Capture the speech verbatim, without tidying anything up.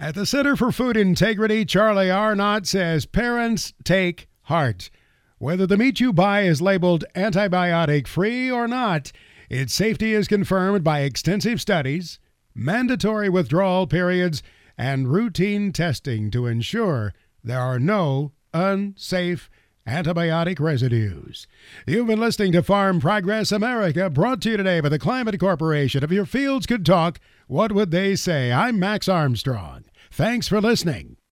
At the Center for Food Integrity, Charlie Arnott says parents take heart. Whether the meat you buy is labeled antibiotic-free or not, its safety is confirmed by extensive studies, mandatory withdrawal periods, and routine testing to ensure there are no unsafe antibiotic residues. You've been listening to Farm Progress America, brought to you today by the Climate Corporation. If your fields could talk, what would they say? I'm Max Armstrong. Thanks for listening.